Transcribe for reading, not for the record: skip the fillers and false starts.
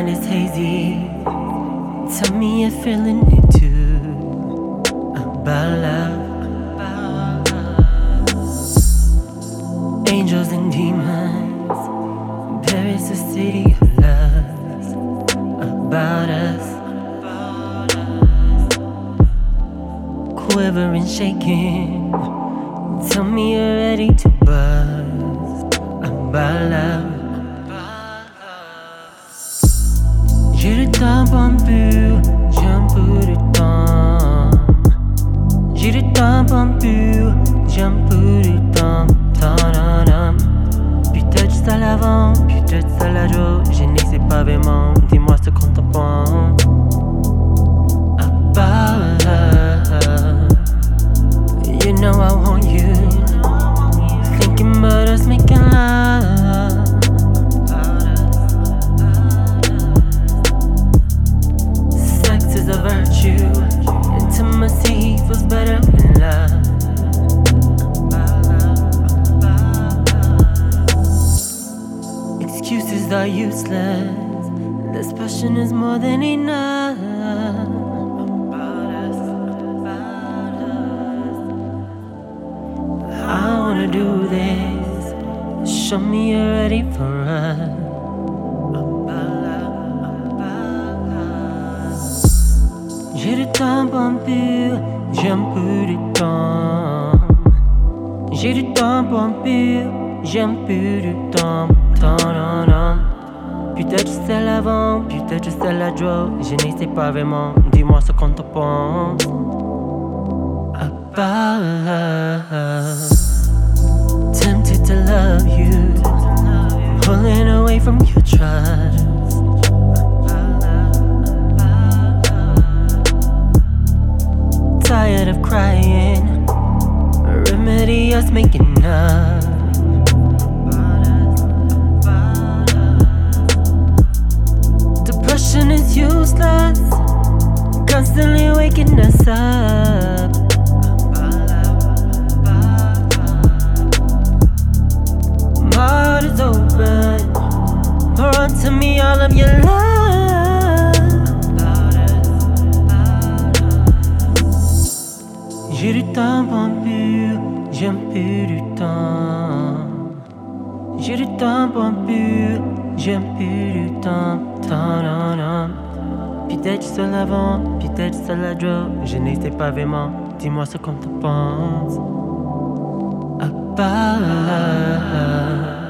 mind is hazy. Tell me you're feeling it too. About love. Angels and demons. Paris, the city of love. About us. Quivering, shaking. Tell me you're ready to buzz. About love. J'ai le temps pour plus, j'aime plus de temps. J'ai le temps pour plus, j'aime plus de temps. Peut-être juste à l'avant, peut-être juste à la joie. Je ne sais pas vraiment, dis-moi ce qu'on t'en pense. About love. You know I want you. Thinking about us making love. A virtue, intimacy feels better than love. Excuses are useless. This passion is more than enough. I wanna do this. Show me you're ready for us. J'ai du temps pour plus, j'aime plus du temps. J'ai du temps pour plus, j'aime plus du temps. Peut-être juste à l'avant, peut-être juste à la joie. Je ne sais pas vraiment, dis-moi ce qu'on t'en pense. About love. Tempted to love you, pulling away from your trust. Tired of crying, remedy us making up. Depression is useless, constantly waking us up. My heart is open, pour onto me all of your love. J'ai du temps pour plus, j'aime plus du temps. J'ai du temps pour plus, j'aime plus du temps. Peut-être juste à l'avant, peut-être juste à la joie. Je ne sais pas vraiment, dis-moi ce qu'on te pense. About love.